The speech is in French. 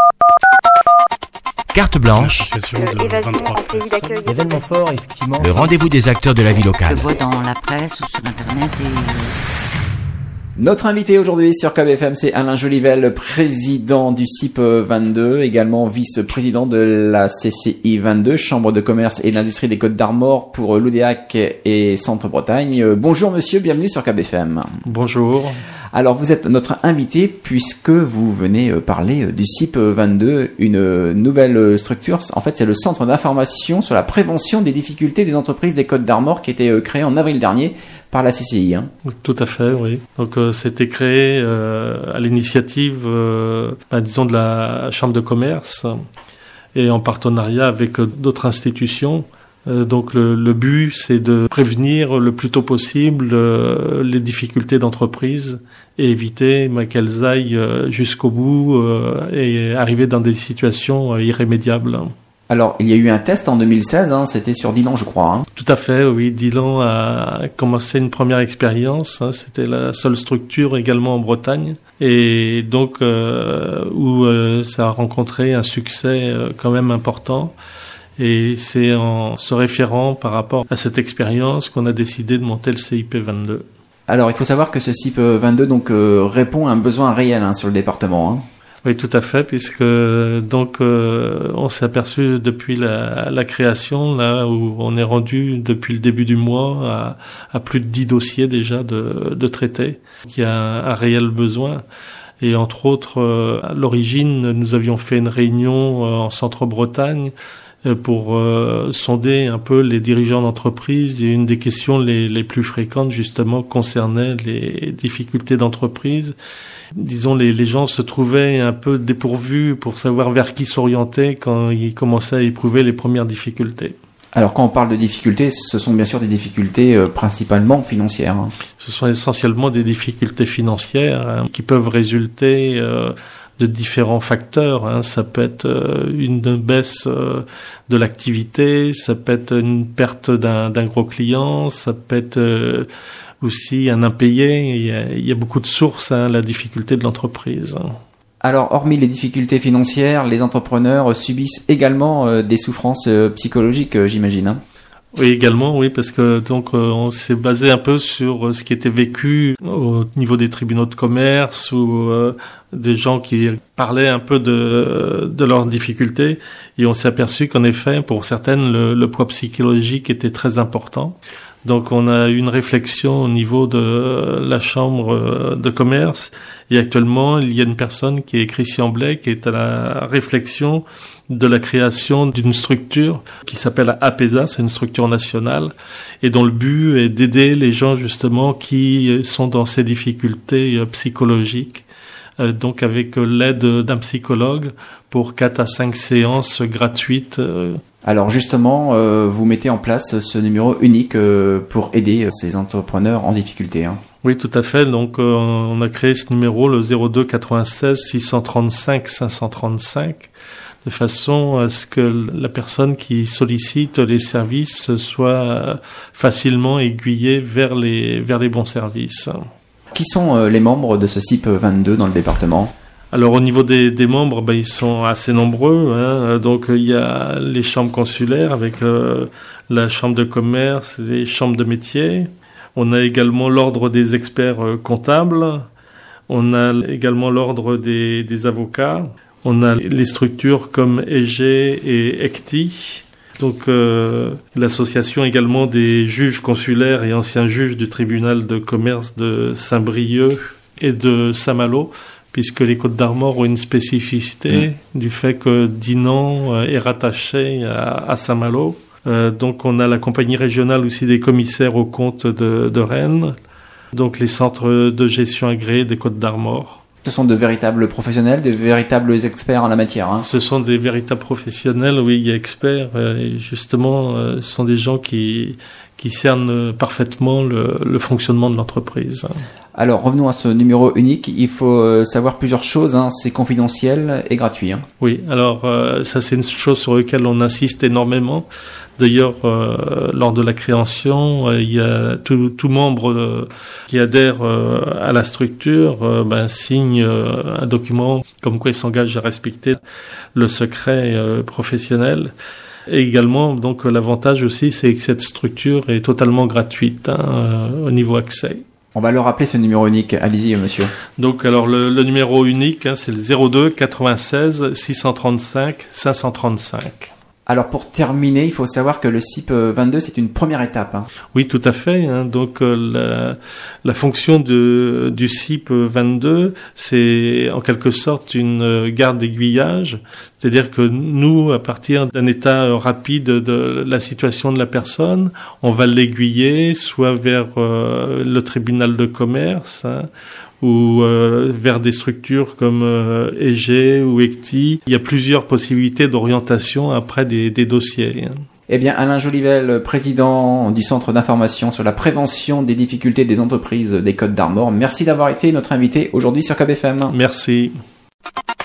Carte blanche, événement fort, effectivement. le rendez-vous des acteurs de la vie locale. Je vois dans la presse ou sur internet Notre invité aujourd'hui sur KBFM, c'est Alain Jolivel, président du CIP 22, également vice-président de la CCI 22, Chambre de commerce et d'industrie des Côtes d'Armor pour l'Oudéac et Centre-Bretagne. Bonjour monsieur, bienvenue sur KBFM. Bonjour. Alors vous êtes notre invité puisque vous venez parler du CIP 22, une nouvelle structure. En fait, c'est le Centre d'information sur la prévention des difficultés des entreprises des Côtes d'Armor qui a été créé en avril dernier par la CCI. Tout à fait, oui. Donc c'était créé à l'initiative, disons, de la Chambre de commerce et en partenariat avec d'autres institutions. Donc le but, c'est de prévenir le plus tôt possible les difficultés d'entreprise et éviter qu'elles aillent jusqu'au bout et arriver dans des situations irrémédiables. Alors, il y a eu un test en 2016, c'était sur Dinan, je crois. Tout à fait, oui. Dinan a commencé une première expérience. C'était la seule structure également en Bretagne. Et donc, où ça a rencontré un succès quand même important. Et c'est en se référant par rapport à cette expérience qu'on a décidé de monter le CIP 22. Alors, il faut savoir que ce CIP 22 répond à un besoin réel sur le département. Oui, tout à fait, puisque on s'est aperçu depuis la création, là où on est rendu depuis le début du mois à plus de 10 dossiers déjà de traités, qu'il y a un réel besoin. Et entre autres, à l'origine, nous avions fait une réunion en Centre-Bretagne pour sonder un peu les dirigeants d'entreprise, et une des questions les plus fréquentes justement concernait les difficultés d'entreprise. Disons, les gens se trouvaient un peu dépourvus pour savoir vers qui s'orienter quand ils commençaient à éprouver les premières difficultés. Alors quand on parle de difficultés, ce sont bien sûr des difficultés principalement financières. Ce sont essentiellement des difficultés financières qui peuvent résulter de différents facteurs. Ça peut être une baisse de l'activité, ça peut être une perte d'un gros client, ça peut être aussi un impayé. Il y a beaucoup de sources à la difficulté de l'entreprise. Alors, hormis les difficultés financières, les entrepreneurs subissent également des souffrances psychologiques, j'imagine. Oui, également, oui, parce que on s'est basé un peu sur ce qui était vécu au niveau des tribunaux de commerce ou des gens qui parlaient un peu de leurs difficultés, et on s'est aperçu qu'en effet, pour certaines, le poids psychologique était très important. Donc on a eu une réflexion au niveau de la chambre de commerce, et actuellement il y a une personne qui est Christian Blais qui est à la réflexion de la création d'une structure qui s'appelle APESA, c'est une structure nationale, et dont le but est d'aider les gens justement qui sont dans ces difficultés psychologiques, donc avec l'aide d'un psychologue pour 4 à 5 séances gratuites. Alors justement, vous mettez en place ce numéro unique pour aider ces entrepreneurs en difficulté. Oui, tout à fait. Donc on a créé ce numéro, le 02 96 635 535, de façon à ce que la personne qui sollicite les services soit facilement aiguillée vers les bons services. Qui sont les membres de ce CIP 22 dans le département ? Alors au niveau des membres, ils sont assez nombreux. Donc il y a les chambres consulaires avec la chambre de commerce, les chambres de métier. On a également l'ordre des experts comptables. On a également l'ordre des avocats. On a les structures comme EG et ECTI. Donc l'association également des juges consulaires et anciens juges du tribunal de commerce de Saint-Brieuc et de Saint-Malo, puisque les Côtes d'Armor ont une spécificité du fait que Dinan est rattaché à Saint-Malo. Donc on a la compagnie régionale aussi des commissaires aux comptes de Rennes, donc les centres de gestion agréés des Côtes d'Armor. Ce sont de véritables professionnels, de véritables experts en la matière. Ce sont des véritables professionnels, oui, il y a experts, et justement, ce sont des gens qui cernent parfaitement le fonctionnement de l'entreprise. Alors, revenons à ce numéro unique. Il faut savoir plusieurs choses. C'est confidentiel et gratuit. Oui, alors ça c'est une chose sur laquelle on insiste énormément, D'ailleurs, lors de la création, il y a tout membre qui adhère à la structure signe un document comme quoi il s'engage à respecter le secret professionnel. Et également, donc l'avantage aussi, c'est que cette structure est totalement gratuite au niveau accès. On va leur rappeler ce numéro unique. Allez-y, monsieur. Donc, alors le numéro unique, c'est le 02 96 635 535. Alors pour terminer, il faut savoir que le CIP 22, c'est une première étape. Oui, tout à fait. Donc la fonction du CIP 22, c'est en quelque sorte une garde d'aiguillage. C'est-à-dire que nous, à partir d'un état rapide de la situation de la personne, on va l'aiguiller soit vers le tribunal de commerce, ou vers des structures comme EG ou ECTI. Il y a plusieurs possibilités d'orientation après des dossiers. Eh bien, Alain Jolivel, président du Centre d'information sur la prévention des difficultés des entreprises des Côtes d'Armor, merci d'avoir été notre invité aujourd'hui sur KBFM. Merci.